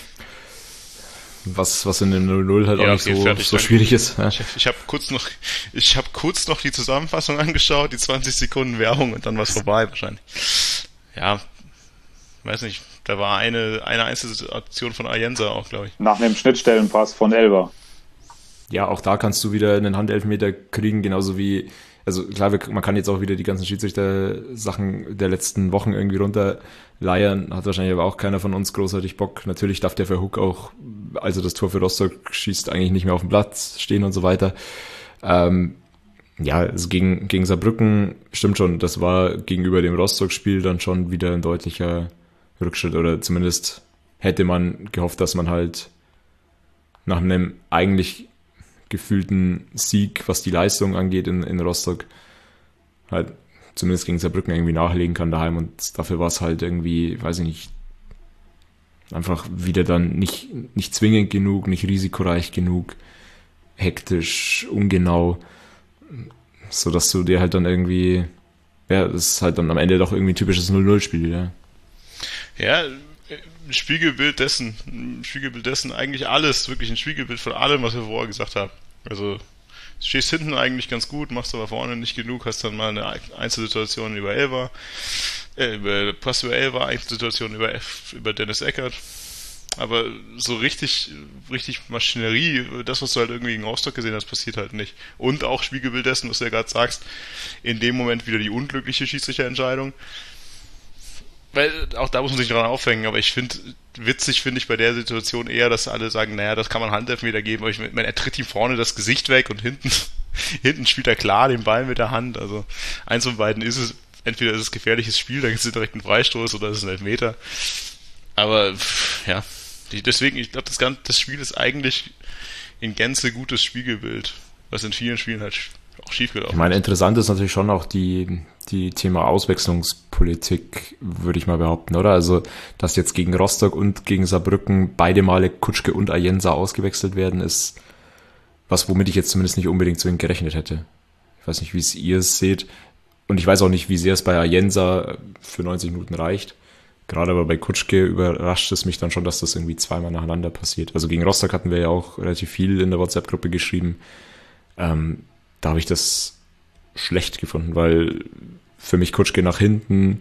D: Was in dem 0-0 halt auch nicht so schwierig ist. Ja.
B: Ich habe kurz noch die Zusammenfassung angeschaut, die 20 Sekunden Werbung und dann war es vorbei wahrscheinlich. Ja, weiß nicht, da war eine einzelne Aktion von Ayensa auch, glaube ich.
C: Nach einem Schnittstellenpass von Elba.
D: Ja, auch da kannst du wieder einen Handelfmeter kriegen, genauso wie, also klar, man kann jetzt auch wieder die ganzen Schiedsrichter-Sachen der letzten Wochen irgendwie runterleiern, hat wahrscheinlich aber auch keiner von uns großartig Bock. Natürlich darf der Verhoek auch, also das Tor für Rostock schießt, eigentlich nicht mehr auf dem Platz stehen und so weiter. Ja, also gegen Saarbrücken stimmt schon, das war gegenüber dem Rostock-Spiel dann schon wieder ein deutlicher Rückschritt, oder zumindest hätte man gehofft, dass man halt nach einem eigentlich gefühlten Sieg, was die Leistung angeht in Rostock, halt zumindest gegen Saarbrücken irgendwie nachlegen kann daheim, und dafür war es halt irgendwie, weiß ich nicht, einfach wieder dann nicht zwingend genug, nicht risikoreich genug, hektisch, ungenau, so dass du dir halt dann irgendwie, ja, das ist halt dann am Ende doch irgendwie ein typisches 0-0-Spiel, ja.
B: Ja, ein Spiegelbild dessen eigentlich alles, wirklich ein Spiegelbild von allem, was wir vorher gesagt haben. Also, du stehst hinten eigentlich ganz gut, machst aber vorne nicht genug, hast dann mal eine Einzelsituation über Elfer, Pass über Elfer, Einzelsituation über Dennis Eckert. Aber so richtig Maschinerie, das, was du halt irgendwie gegen Rostock gesehen hast, passiert halt nicht. Und auch Spiegelbild dessen, was du ja gerade sagst, in dem Moment wieder die unglückliche Schiedsrichterentscheidung. Weil auch da muss man sich dran aufhängen, aber witzig finde ich bei der Situation eher, dass alle sagen, naja, das kann man Handelfmeter geben, aber er tritt ihm vorne das Gesicht weg und hinten spielt er klar den Ball mit der Hand. Also eins von beiden ist es, entweder ist es gefährliches Spiel, dann gibt es direkt einen Freistoß, oder es ist ein Elfmeter. Aber ja, deswegen, ich glaube, das Spiel ist eigentlich in Gänze gutes Spiegelbild, was in vielen Spielen halt auch schief gelaufen ist.
D: Ich meine, interessant ist natürlich schon auch die Thema Auswechslungspolitik, würde ich mal behaupten, oder? Also, dass jetzt gegen Rostock und gegen Saarbrücken beide Male Kutschke und Ayensa ausgewechselt werden, ist was, womit ich jetzt zumindest nicht unbedingt so gerechnet hätte. Ich weiß nicht, wie ihr es seht. Und ich weiß auch nicht, wie sehr es bei Ayensa für 90 Minuten reicht. Gerade aber bei Kutschke überrascht es mich dann schon, dass das irgendwie zweimal nacheinander passiert. Also gegen Rostock hatten wir ja auch relativ viel in der WhatsApp-Gruppe geschrieben. Da habe ich das schlecht gefunden, weil für mich Kutschke nach hinten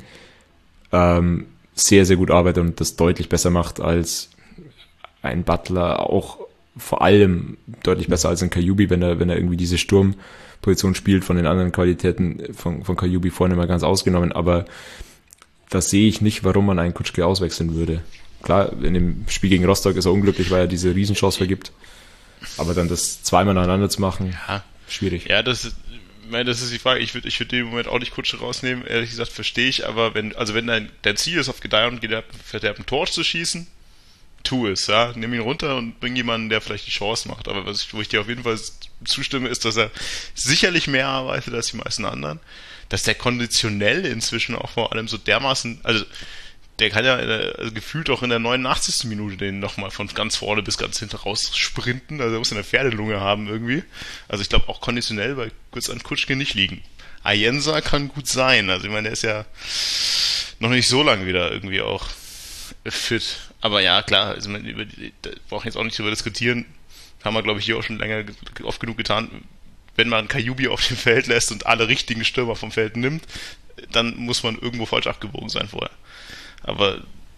D: sehr, sehr gut arbeitet und das deutlich besser macht als ein Butler, auch vor allem deutlich besser als ein Kajubi, wenn er irgendwie diese Sturmposition spielt, von den anderen Qualitäten von Kajubi vorne mal ganz ausgenommen, aber da sehe ich nicht, warum man einen Kutschke auswechseln würde. Klar, in dem Spiel gegen Rostock ist er unglücklich, weil er diese Riesenchance vergibt, aber dann das zweimal nacheinander zu machen,
B: ja,
D: schwierig.
B: Ja, das ist die Frage. Ich würde den Moment auch nicht Kutschke rausnehmen, ehrlich gesagt, verstehe ich, aber wenn dein Ziel ist, auf Gedeih und Verderb ein Tor zu schießen, tu es, ja. Nimm ihn runter und bring jemanden, der vielleicht die Chance macht. Aber wo ich dir auf jeden Fall zustimme, ist, dass er sicherlich mehr arbeitet als die meisten anderen. Dass der konditionell inzwischen auch vor allem so dermaßen, also der kann ja gefühlt auch in der 89. Minute den nochmal von ganz vorne bis ganz hinten raus sprinten. Also er muss eine Pferdelunge haben irgendwie. Also ich glaube auch konditionell bei an Kutschke nicht liegen. Ayensa kann gut sein. Also ich meine, der ist ja noch nicht so lange wieder irgendwie auch fit. Aber ja, klar, also wir brauchen jetzt auch nicht darüber diskutieren. Haben wir, glaube ich, hier auch schon oft genug getan. Wenn man Kajubi auf dem Feld lässt und alle richtigen Stürmer vom Feld nimmt, dann muss man irgendwo falsch abgebogen sein vorher. Aber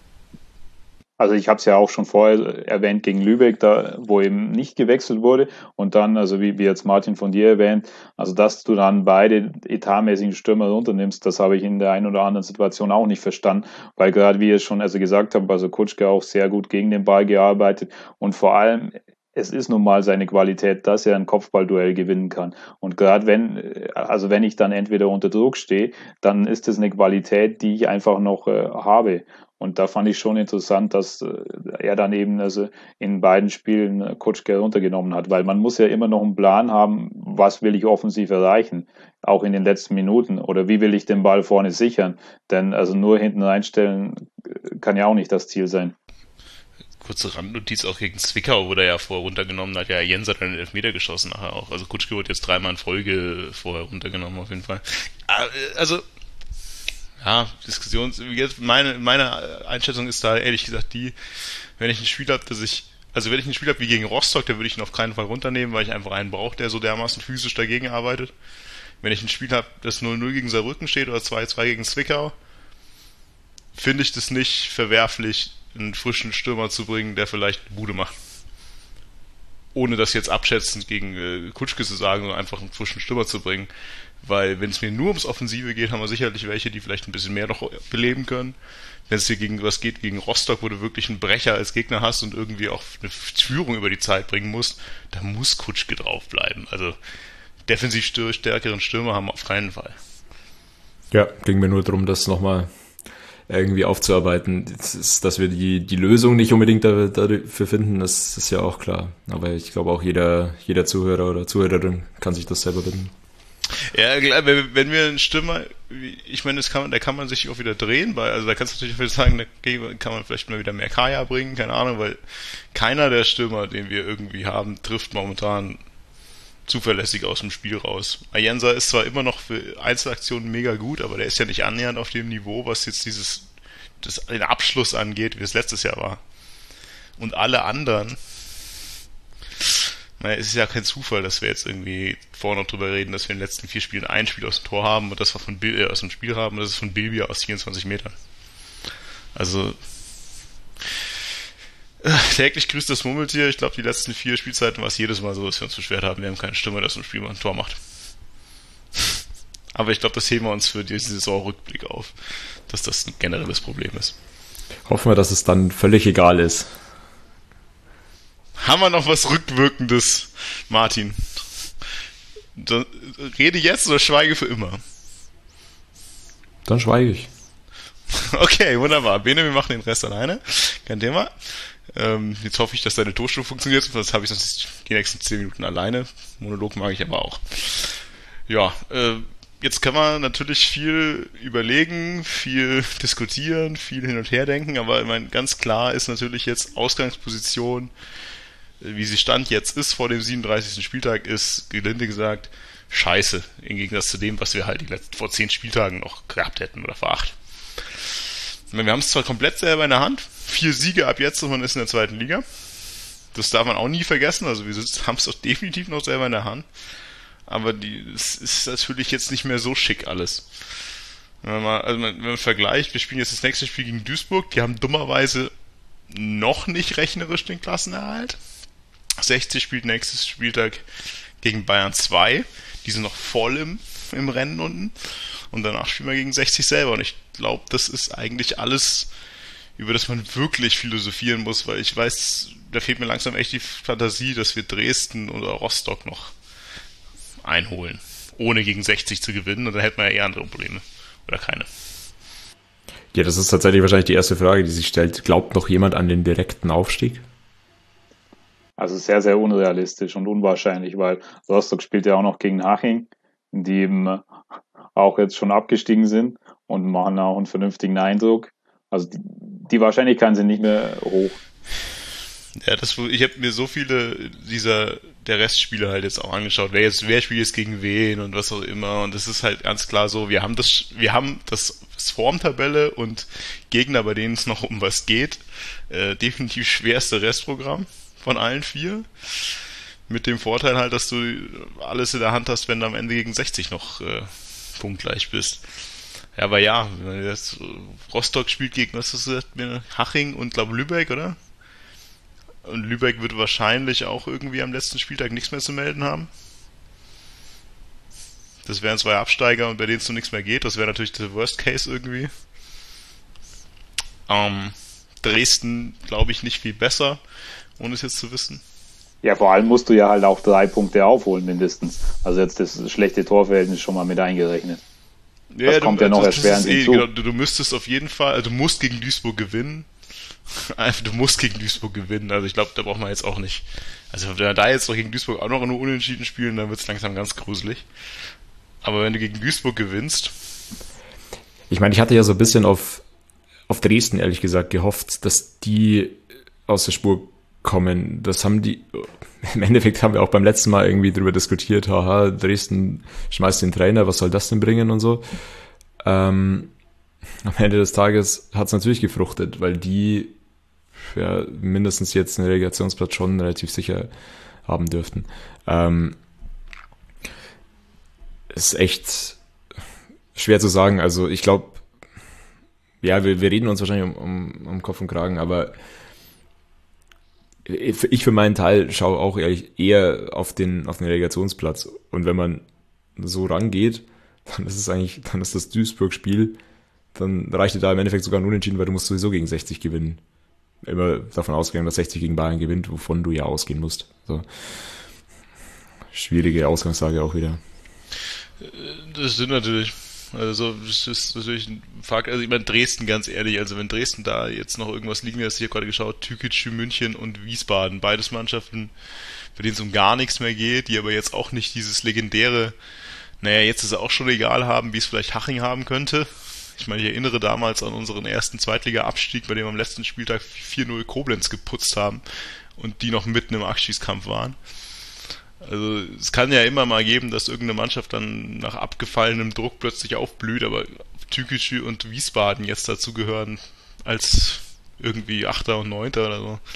C: also ich habe es ja auch schon vorher erwähnt gegen Lübeck, da wo eben nicht gewechselt wurde, und dann, also wie jetzt Martin von dir erwähnt, also dass du dann beide etatmäßigen Stürmer runternimmst, das habe ich in der einen oder anderen Situation auch nicht verstanden, weil gerade wie ihr schon gesagt habt, also Kutschke auch sehr gut gegen den Ball gearbeitet, und vor allem es ist nun mal seine Qualität, dass er ein Kopfballduell gewinnen kann. Und gerade wenn ich dann entweder unter Druck stehe, dann ist das eine Qualität, die ich einfach noch habe. Und da fand ich schon interessant, dass er dann eben also in beiden Spielen Kutschke runtergenommen hat, weil man muss ja immer noch einen Plan haben, was will ich offensiv erreichen, auch in den letzten Minuten, oder wie will ich den Ball vorne sichern, denn also nur hinten reinstellen kann ja auch nicht das Ziel sein.
B: Kurze Randnotiz auch gegen Zwickau, wo der ja vorher runtergenommen hat. Ja, Jens hat dann den Elfmeter geschossen nachher auch. Also Kutschke wird jetzt 3-mal in Folge vorher runtergenommen auf jeden Fall. Also, ja, meine Einschätzung ist da ehrlich gesagt die, wenn ich ein Spiel habe, wie gegen Rostock, dann würde ich ihn auf keinen Fall runternehmen, weil ich einfach einen brauche, der so dermaßen physisch dagegen arbeitet. Wenn ich ein Spiel habe, das 0-0 gegen Saarbrücken steht oder 2-2 gegen Zwickau, finde ich das nicht verwerflich, einen frischen Stürmer zu bringen, der vielleicht eine Bude macht. Ohne das jetzt abschätzend gegen Kutschke zu sagen, sondern einfach einen frischen Stürmer zu bringen. Weil wenn es mir nur ums Offensive geht, haben wir sicherlich welche, die vielleicht ein bisschen mehr noch beleben können. Wenn es dir gegen was geht, gegen Rostock, wo du wirklich einen Brecher als Gegner hast und irgendwie auch eine Führung über die Zeit bringen musst, da muss Kutschke draufbleiben. Also defensiv stärkeren Stürmer haben, auf keinen Fall.
D: Ja, ging mir nur darum, das nochmal irgendwie aufzuarbeiten. Dass wir die Lösung nicht unbedingt dafür finden, das ist ja auch klar. Aber ich glaube auch jeder Zuhörer oder Zuhörerin kann sich das selber binden.
B: Ja, wenn wir einen Stürmer, ich meine, da kann man sich auch wieder drehen, weil, also da kannst du natürlich sagen, da kann man vielleicht mal wieder mehr Kaya bringen, keine Ahnung, weil keiner der Stürmer, den wir irgendwie haben, trifft momentan zuverlässig aus dem Spiel raus. Ayensa ist zwar immer noch für Einzelaktionen mega gut, aber der ist ja nicht annähernd auf dem Niveau, was jetzt den Abschluss angeht, wie es letztes Jahr war. Und alle anderen, es ist ja kein Zufall, dass wir jetzt irgendwie vorher noch drüber reden, dass wir in den letzten 4 Spielen ein Spiel aus dem Tor haben und das wir aus dem Spiel haben und das ist von Bilbia aus 24 Metern. Also täglich grüßt das Murmeltier. Ich glaube, die letzten 4 Spielzeiten war es jedes Mal so, dass wir uns beschwert haben, wir haben keinen Stürmer, der im Spiel ein Tor macht. Aber ich glaube, das heben wir uns für diesen Saisonrückblick auf, dass das ein generelles Problem ist.
D: Hoffen wir, dass es dann völlig egal ist.
B: Haben wir noch was Rückwirkendes, Martin? Rede jetzt oder schweige für immer?
D: Dann schweige ich.
B: Okay, wunderbar. Bene, wir machen den Rest alleine. Kein Thema. Jetzt hoffe ich, dass deine Tonspur funktioniert, sonst habe ich sonst die nächsten 10 Minuten alleine. Monolog mag ich aber auch. Ja, jetzt kann man natürlich viel überlegen, viel diskutieren, viel hin und her denken, aber ich meine, ganz klar ist natürlich jetzt Ausgangsposition, wie sie Stand jetzt ist vor dem 37. Spieltag, ist, gelinde gesagt, scheiße, im Gegensatz zu dem, was wir halt vor 10 Spieltagen noch gehabt hätten oder vor 8. Wir haben es zwar komplett selber in der Hand, 4 Siege ab jetzt und man ist in der 2. Liga. Das darf man auch nie vergessen, also wir haben es doch definitiv noch selber in der Hand. Aber es ist natürlich jetzt nicht mehr so schick alles. Wenn man vergleicht, wir spielen jetzt das nächste Spiel gegen Duisburg, die haben dummerweise noch nicht rechnerisch den Klassenerhalt. 60 spielt nächstes Spieltag gegen Bayern 2, die sind noch voll im Rennen unten. Und danach spielen wir gegen 60 selber. Und ich glaube, das ist eigentlich alles, über das man wirklich philosophieren muss, weil ich weiß, da fehlt mir langsam echt die Fantasie, dass wir Dresden oder Rostock noch einholen, ohne gegen 60 zu gewinnen. Und dann hätten wir ja eher andere Probleme. Oder keine.
D: Ja, das ist tatsächlich wahrscheinlich die erste Frage, die sich stellt. Glaubt noch jemand an den direkten Aufstieg?
C: Also sehr, sehr unrealistisch und unwahrscheinlich, weil Rostock spielt ja auch noch gegen Haching, die eben auch jetzt schon abgestiegen sind und machen auch einen vernünftigen Eindruck. Also die Wahrscheinlichkeiten sind nicht mehr hoch.
B: Ja, ich habe mir so viele der Restspiele halt jetzt auch angeschaut, wer spielt jetzt gegen wen und was auch immer, und es ist halt ganz klar so, wir haben das Formtabelle und Gegner, bei denen es noch um was geht, definitiv schwerste Restprogramm von allen 4, mit dem Vorteil halt, dass du alles in der Hand hast, wenn du am Ende gegen 60 noch punktgleich bist. Ja, aber ja, Rostock spielt gegen, was hast du gesagt, Haching und glaube Lübeck, oder? Und Lübeck wird wahrscheinlich auch irgendwie am letzten Spieltag nichts mehr zu melden haben. Das wären 2 Absteiger und bei denen es so nichts mehr geht. Das wäre natürlich der Worst Case irgendwie. Dresden, glaube ich, nicht viel besser, ohne es jetzt zu wissen.
C: Ja, vor allem musst du ja halt auch 3 Punkte aufholen mindestens. Also jetzt das schlechte Torverhältnis schon mal mit eingerechnet.
B: Ja,
C: das kommt ja noch erschwerend hinzu.
B: Genau, du müsstest auf jeden Fall, also du musst gegen Duisburg gewinnen. Also ich glaube, da braucht man jetzt auch nicht. Also wenn wir da jetzt noch gegen Duisburg auch noch nur unentschieden spielen, dann wird es langsam ganz gruselig. Aber wenn du gegen Duisburg gewinnst.
D: Ich meine, ich hatte ja so ein bisschen auf Dresden, ehrlich gesagt, gehofft, dass die aus der Spur kommen. Das haben die, im Endeffekt haben wir auch beim letzten Mal irgendwie drüber diskutiert, haha, Dresden schmeißt den Trainer, was soll das denn bringen und so. Am Ende des Tages hat es natürlich gefruchtet, weil die ja mindestens jetzt einen Relegationsplatz schon relativ sicher haben dürften. Ist echt schwer zu sagen. Also ich glaube, ja, wir reden uns wahrscheinlich um Kopf und Kragen, aber ich für meinen Teil schaue auch eher auf den Relegationsplatz. Und wenn man so rangeht, dann ist das Duisburg-Spiel, dann reicht dir da im Endeffekt sogar ein Unentschieden, weil du musst sowieso gegen 60 gewinnen. Immer davon ausgegangen, dass 60 gegen Bayern gewinnt, wovon du ja ausgehen musst. So. schwierige Ausgangslage auch wieder.
B: Das stimmt natürlich. Also das ist natürlich ein Fakt. Also ich meine, Dresden, ganz ehrlich, also wenn Dresden da jetzt noch irgendwas liegen lässt, ich habe gerade geschaut, Türkgücü, München und Wiesbaden, beides Mannschaften, für denen es um gar nichts mehr geht, die aber jetzt auch nicht dieses legendäre, naja, jetzt ist es auch schon egal haben, wie es vielleicht Haching haben könnte. Ich meine, ich erinnere damals an unseren ersten Zweitliga-Abstieg, bei dem wir am letzten Spieltag 4-0 Koblenz geputzt haben und die noch mitten im Abstiegskampf waren. Also es kann ja immer mal geben, dass irgendeine Mannschaft dann nach abgefallenem Druck plötzlich aufblüht, aber Türkgücü und Wiesbaden jetzt dazu gehören als irgendwie Achter und Neunter oder so.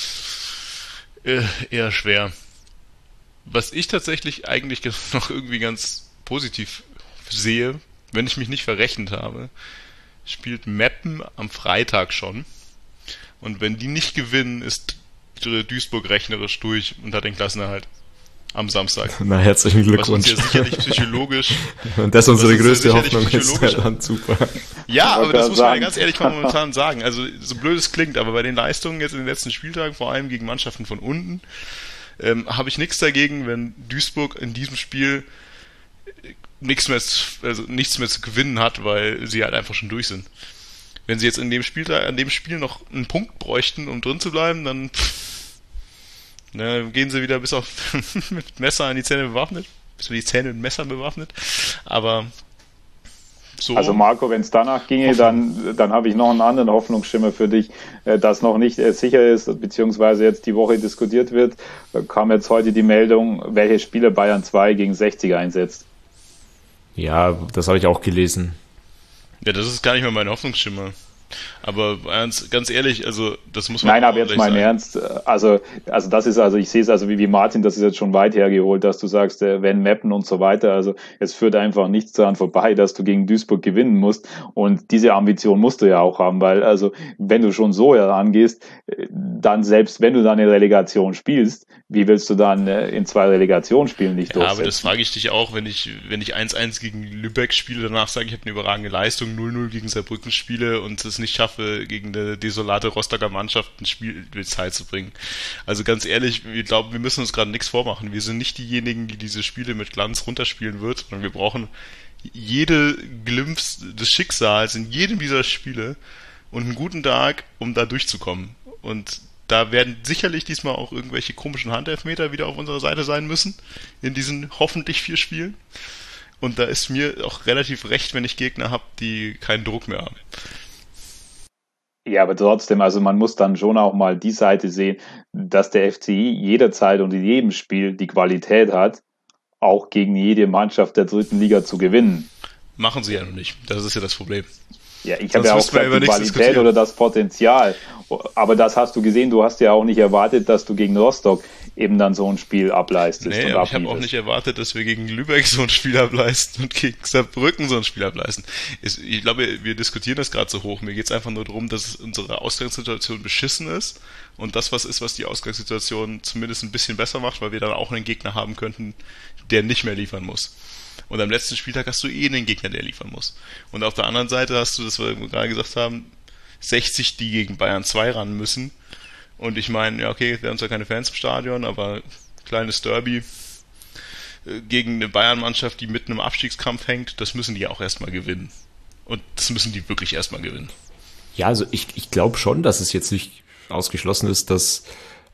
B: Eher schwer. Was ich tatsächlich eigentlich noch irgendwie ganz positiv sehe, wenn ich mich nicht verrechnet habe, spielt Meppen am Freitag schon. Und wenn die nicht gewinnen, ist Duisburg rechnerisch durch und hat den Klassenerhalt. Am Samstag.
D: Na, herzlichen Glückwunsch.
B: Was uns ja sicherlich psychologisch...
D: Und das ist unsere größte Hoffnung jetzt dann super.
B: Ja, aber das muss man ja ganz ehrlich momentan sagen. Also, so blöd es klingt, aber bei den Leistungen jetzt in den letzten Spieltagen, vor allem gegen Mannschaften von unten, habe ich nichts dagegen, wenn Duisburg in diesem Spiel nichts mehr zu gewinnen hat, weil sie halt einfach schon durch sind. Wenn sie jetzt an dem Spiel noch einen Punkt bräuchten, um drin zu bleiben, dann gehen sie wieder bis auf mit Messer an die Zähne bewaffnet, bis wir die Zähne mit Messern bewaffnet. Aber so.
C: Also Marco, wenn es danach ginge, dann habe ich noch einen anderen Hoffnungsschimmer für dich, das noch nicht sicher ist, beziehungsweise jetzt die Woche diskutiert wird. Da kam jetzt heute die Meldung, welche Spieler Bayern 2 gegen 60 einsetzt.
D: Ja, das habe ich auch gelesen.
B: Ja, das ist gar nicht mehr mein Hoffnungsschimmer. Aber ganz ehrlich, also das muss man.
C: Nein, aber jetzt mal im Ernst. Also das ist, also ich sehe es also wie Martin, das ist jetzt schon weit hergeholt, dass du sagst, wenn Meppen und so weiter. Also es führt einfach nichts daran vorbei, dass du gegen Duisburg gewinnen musst. Und diese Ambition musst du ja auch haben, weil also wenn du schon so herangehst, dann selbst wenn du dann eine Relegation spielst, wie willst du dann in 2 Relegationsspielen nicht durchsetzen?
B: Ja, aber das frage ich dich auch, wenn ich 1-1 gegen Lübeck spiele, danach sage ich habe eine überragende Leistung, 0-0 gegen Saarbrücken spiele und es nicht schaffe, gegen eine desolate Rostocker Mannschaft ein Spiel in die Zeit zu bringen. Also ganz ehrlich, wir glauben, wir müssen uns gerade nichts vormachen. Wir sind nicht diejenigen, die diese Spiele mit Glanz runterspielen wird, sondern wir brauchen jede Glimpse des Schicksals in jedem dieser Spiele und einen guten Tag, um da durchzukommen. Und da werden sicherlich diesmal auch irgendwelche komischen Handelfmeter wieder auf unserer Seite sein müssen, in diesen hoffentlich 4 Spielen. Und da ist mir auch relativ recht, wenn ich Gegner habe, die keinen Druck mehr haben.
C: Ja, aber trotzdem, also man muss dann schon auch mal die Seite sehen, dass der FCI jederzeit und in jedem Spiel die Qualität hat, auch gegen jede Mannschaft der 3. Liga zu gewinnen.
B: Machen sie ja noch nicht. Das ist ja das Problem.
C: Ja, ich habe ja auch gesagt, die Qualität oder das Potenzial. Aber das hast du gesehen, du hast ja auch nicht erwartet, dass du gegen Rostock eben dann so ein Spiel ableistest.
B: Nee, aber ich habe auch nicht erwartet, dass wir gegen Lübeck so ein Spiel ableisten und gegen Saarbrücken so ein Spiel ableisten. Ich glaube, wir diskutieren das gerade so hoch. Mir geht es einfach nur darum, dass unsere Ausgangssituation beschissen ist und das was die Ausgangssituation zumindest ein bisschen besser macht, weil wir dann auch einen Gegner haben könnten, der nicht mehr liefern muss. Und am letzten Spieltag hast du einen Gegner, der liefern muss. Und auf der anderen Seite hast du, das wir gerade gesagt haben, 60, die gegen Bayern 2 ran müssen. Und ich meine, ja okay, wir haben zwar keine Fans im Stadion, aber kleines Derby gegen eine Bayern-Mannschaft, die mitten im Abstiegskampf hängt, das müssen die auch erstmal gewinnen. Und das müssen die wirklich erstmal gewinnen.
D: Ja, also ich glaube schon, dass es jetzt nicht ausgeschlossen ist, dass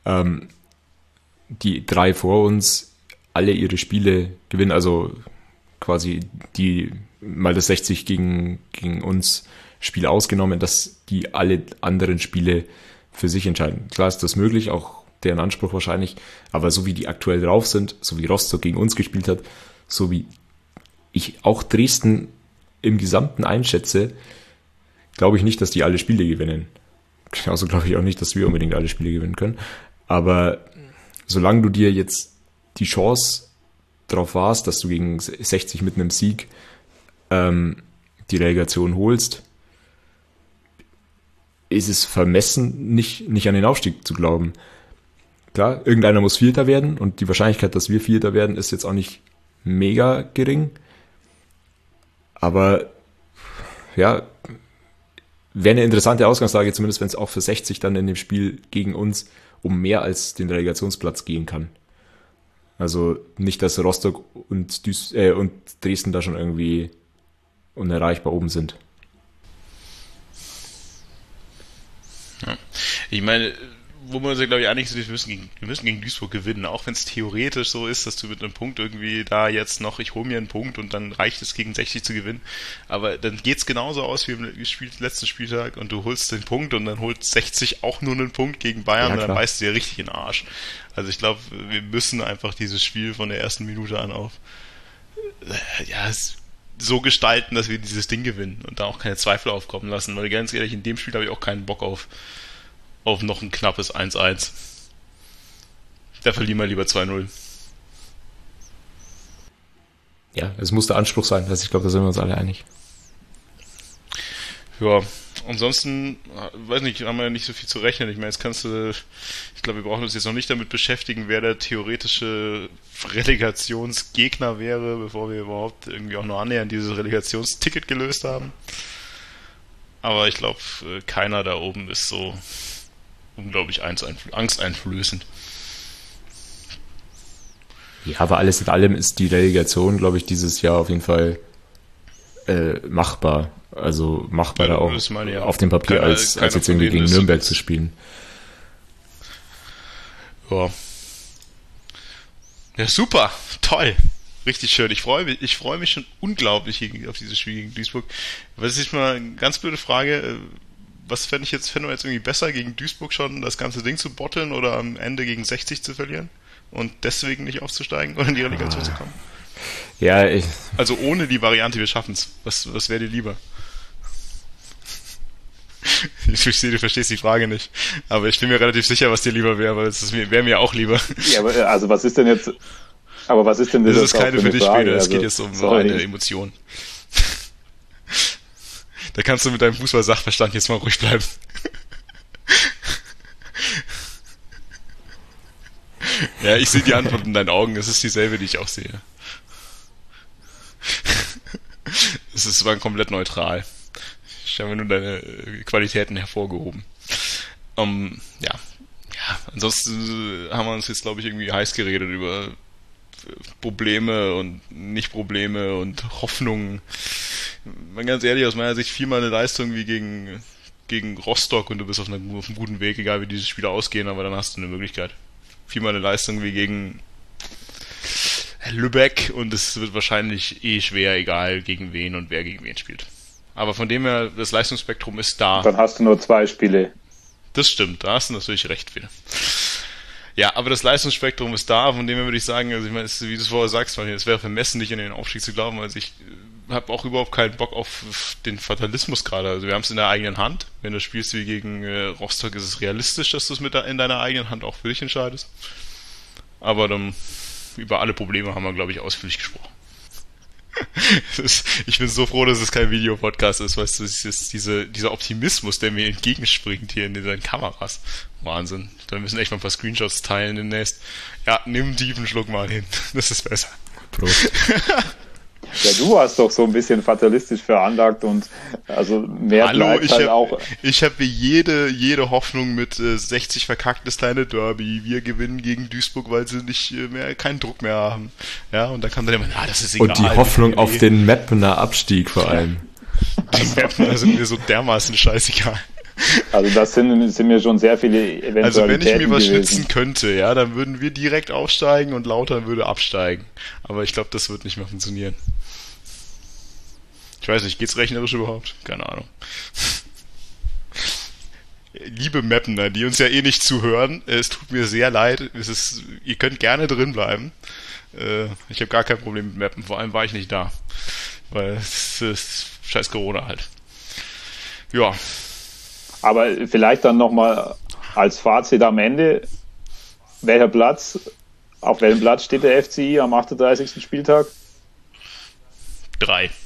D: die 3 vor uns alle ihre Spiele gewinnen, also quasi die mal das 60 gegen uns Spiel ausgenommen, dass die alle anderen Spiele für sich entscheiden. Klar ist das möglich, auch deren Anspruch wahrscheinlich, aber so wie die aktuell drauf sind, so wie Rostock gegen uns gespielt hat, so wie ich auch Dresden im Gesamten einschätze, glaube ich nicht, dass die alle Spiele gewinnen. Genauso glaube ich auch nicht, dass wir unbedingt alle Spiele gewinnen können. Aber solange du dir jetzt die Chance drauf warst, dass du gegen 60 mit einem Sieg die Relegation holst, ist es vermessen, nicht an den Aufstieg zu glauben. Klar, irgendeiner muss Vierter werden und die Wahrscheinlichkeit, dass wir Vierter werden, ist jetzt auch nicht mega gering. Aber ja, wäre eine interessante Ausgangslage, zumindest wenn es auch für 60 dann in dem Spiel gegen uns um mehr als den Relegationsplatz gehen kann. Also nicht, dass Rostock und Dresden da schon irgendwie unerreichbar oben sind.
B: Ja. Ich meine, wo wir uns ja, glaube ich, einig sind, wir müssen gegen Duisburg gewinnen, auch wenn es theoretisch so ist, dass du mit einem Punkt irgendwie da jetzt noch, ich hole mir einen Punkt und dann reicht es gegen 60 zu gewinnen, aber dann geht's genauso aus wie im letzten Spieltag und du holst den Punkt und dann holt 60 auch nur einen Punkt gegen Bayern und dann beißt du dir richtig in den Arsch. Also ich glaube, wir müssen einfach dieses Spiel von der ersten Minute an auf so gestalten, dass wir dieses Ding gewinnen und da auch keine Zweifel aufkommen lassen, weil ganz ehrlich, in dem Spiel habe ich auch keinen Bock auf noch ein knappes 1-1. Da verlieren wir lieber 2-0.
D: Ja, es muss der Anspruch sein. Also ich glaube, da sind wir uns alle einig.
B: Ja, ansonsten, weiß nicht, haben wir ja nicht so viel zu rechnen. Ich meine, jetzt ich glaube, wir brauchen uns jetzt noch nicht damit beschäftigen, wer der theoretische Relegationsgegner wäre, bevor wir überhaupt irgendwie auch nur annähernd dieses Relegationsticket gelöst haben. Aber ich glaube, keiner da oben ist so unglaublich angsteinflößend.
D: Ja, aber alles in allem ist die Relegation, glaube ich, dieses Jahr auf jeden Fall machbar. Also machbar da auch auf dem Papier, als jetzt irgendwie gegen Nürnberg zu spielen.
B: Ja. Ja, super, toll. Richtig schön. Ich freue mich schon unglaublich auf dieses Spiel gegen Duisburg. Was ist mal eine ganz blöde Frage? Was fände wir jetzt irgendwie besser, gegen Duisburg schon das ganze Ding zu botteln oder am Ende gegen 60 zu verlieren und deswegen nicht aufzusteigen oder in die Relegation zu kommen?
D: Ja,
B: also ohne die Variante, wir schaffen's. Was wäre dir lieber? Ich verstehe, du verstehst die Frage nicht. Aber ich bin mir relativ sicher, was dir lieber wäre, weil es wäre mir auch lieber.
C: Ja, aber also was ist denn jetzt? Aber was ist denn
B: das? Das ist keine für dich Spiele, es geht jetzt um
C: eine
B: Emotion. Da kannst du mit deinem Fußball-Sachverstand jetzt mal ruhig bleiben. Ja, ich sehe die Antwort in deinen Augen, es ist dieselbe, die ich auch sehe. Es war komplett neutral. Ich habe nur deine Qualitäten hervorgehoben. Ja, ansonsten haben wir uns jetzt, glaube ich, irgendwie heiß geredet über Probleme und Nicht-Probleme und Hoffnungen. Mal ganz ehrlich, aus meiner Sicht viermal eine Leistung wie gegen Rostock und du bist auf einem guten Weg, egal wie diese Spiele ausgehen, aber dann hast du eine Möglichkeit. Viermal eine Leistung wie gegen Lübeck und es wird wahrscheinlich schwer, egal gegen wen und wer gegen wen spielt. Aber von dem her, das Leistungsspektrum ist da.
C: Dann hast du nur 2 Spiele.
B: Das stimmt, da hast du natürlich recht, Phil. Ja, aber das Leistungsspektrum ist da, von dem her würde ich sagen, also ich meine, wie du es vorher sagst, es wäre vermessen, nicht an den Aufstieg zu glauben, also ich habe auch überhaupt keinen Bock auf den Fatalismus gerade. Also wir haben es in der eigenen Hand. Wenn du spielst wie gegen Rostock, ist es realistisch, dass du es in deiner eigenen Hand auch für dich entscheidest. Aber dann über alle Probleme haben wir, glaube ich, ausführlich gesprochen. Ich bin so froh, dass es kein Videopodcast ist, weißt du, es ist dieser Optimismus, der mir entgegenspringt hier in diesen Kameras. Wahnsinn. Da müssen echt mal ein paar Screenshots teilen demnächst. Ja, nimm einen tiefen Schluck mal hin. Das ist besser.
D: Prost.
C: Ja, du hast doch so ein bisschen fatalistisch veranlagt und also mehr bleibt halt auch.
B: Ich habe jede Hoffnung mit 60 verkacktes kleine Derby. Wir gewinnen gegen Duisburg, weil sie nicht keinen Druck mehr haben. Ja, und dann kann dann immer, das ist egal.
D: Und die Hoffnung auf den Mappener Abstieg vor allem.
B: Die Mappener sind mir so dermaßen scheißegal.
C: Also das sind mir schon sehr viele Eventualitäten. Also
B: wenn ich mir was schnitzen könnte, ja, dann würden wir direkt aufsteigen und Lautern würde absteigen. Aber ich glaube, das wird nicht mehr funktionieren. Ich weiß nicht, geht's rechnerisch überhaupt? Keine Ahnung. Liebe Mappener, die uns ja eh nicht zuhören, es tut mir sehr leid. Ihr könnt gerne drin bleiben. Ich habe gar kein Problem mit Mappen, vor allem war ich nicht da. Weil es ist scheiß Corona halt. Ja.
C: Aber vielleicht dann nochmal als Fazit am Ende, auf welchem Platz steht der FCI am 38. Spieltag?
B: 3.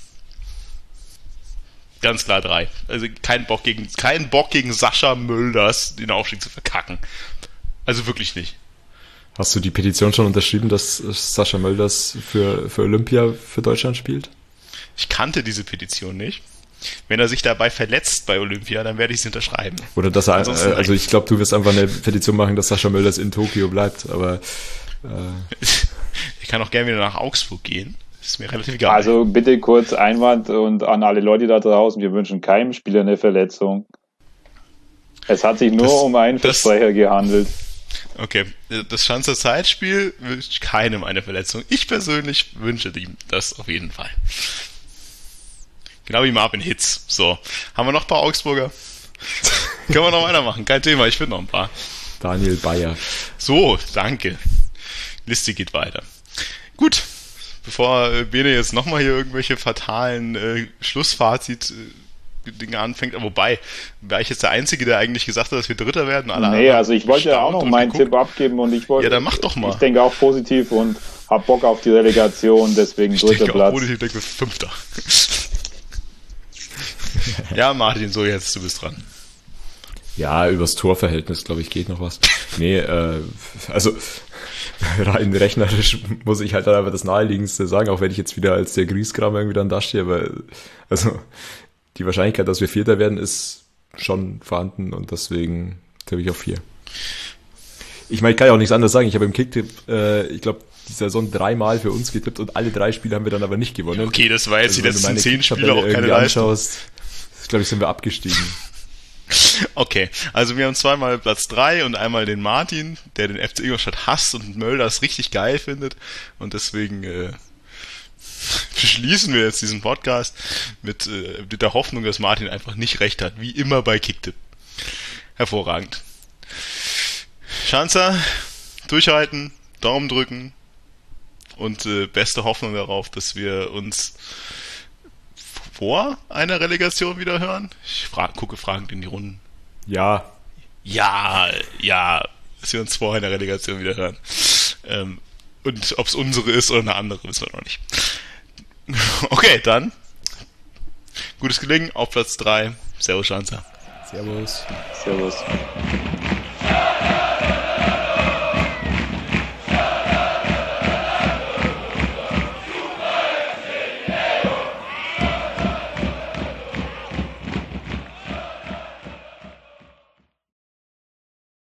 B: Ganz klar 3. Also kein Bock gegen Sascha Mölders den Aufstieg zu verkacken. Also wirklich nicht.
D: Hast du die Petition schon unterschrieben, dass Sascha Mölders für Olympia für Deutschland spielt?
B: Ich kannte diese Petition nicht. Wenn er sich dabei verletzt bei Olympia, dann werde ich es unterschreiben.
D: Oder dass er, also ich glaube, du wirst einfach eine Petition machen, dass Sascha Mölders in Tokio bleibt, aber
B: Ich kann auch gerne wieder nach Augsburg gehen. Ist mir relativ egal.
C: Also bitte kurz Einwand und an alle Leute da draußen, wir wünschen keinem Spieler eine Verletzung. Es hat sich nur um einen Versprecher gehandelt.
B: Okay, das Schanzer Zeitspiel wünscht keinem eine Verletzung. Ich persönlich wünsche ihm das auf jeden Fall. Genau wie Marvin Hitz. So, haben wir noch ein paar Augsburger? Können wir noch weitermachen? Kein Thema, ich finde noch ein paar.
D: Daniel Bayer.
B: So, danke. Liste geht weiter. Gut, bevor Bene jetzt nochmal hier irgendwelche fatalen Schlussfazit-Dinge anfängt, wobei, war ich jetzt der Einzige, der eigentlich gesagt hat, dass wir Dritter werden?
C: Nee, also ich wollte ja auch noch meinen Tipp abgeben und ich wollte.
B: Ja, dann mach doch mal.
C: Ich denke auch positiv und hab Bock auf die Relegation, deswegen dritter Platz. Auch
B: positiv, denke Fünfter. Ja, Martin, so jetzt, du bist dran.
D: Ja, übers Torverhältnis, glaube ich, geht noch was. Nee, also rein rechnerisch muss ich halt dann einfach das Naheliegendste sagen, auch wenn ich jetzt wieder als der Grieskram irgendwie dann dastehe, aber also die Wahrscheinlichkeit, dass wir Vierter werden, ist schon vorhanden und deswegen tippe ich auf 4. Ich meine, ich kann ja auch nichts anderes sagen. Ich habe im Kicktipp, ich glaube, die Saison 3-mal für uns getippt und alle 3 Spiele haben wir dann aber nicht gewonnen.
B: Ja, okay, das war jetzt
D: also,
B: die letzten 10 Spiele auch keine Leistung.
D: Glaube ich, sind wir abgestiegen.
B: Okay, also wir haben zweimal Platz 3 und einmal den Martin, der den FC Ingolstadt hasst und Mölders richtig geil findet und deswegen beschließen wir jetzt diesen Podcast mit der Hoffnung, dass Martin einfach nicht recht hat, wie immer bei Kicktipp. Hervorragend. Schanzer, durchhalten, Daumen drücken und beste Hoffnung darauf, dass wir uns vor einer Relegation wieder hören. Ich gucke fragend in die Runden.
D: Ja.
B: Ja, dass wir uns vor einer Relegation wieder hören. Und ob es unsere ist oder eine andere, wissen wir noch nicht. Okay, dann gutes Gelingen auf Platz 3. Servus, Schanzer.
D: Servus.
C: Servus.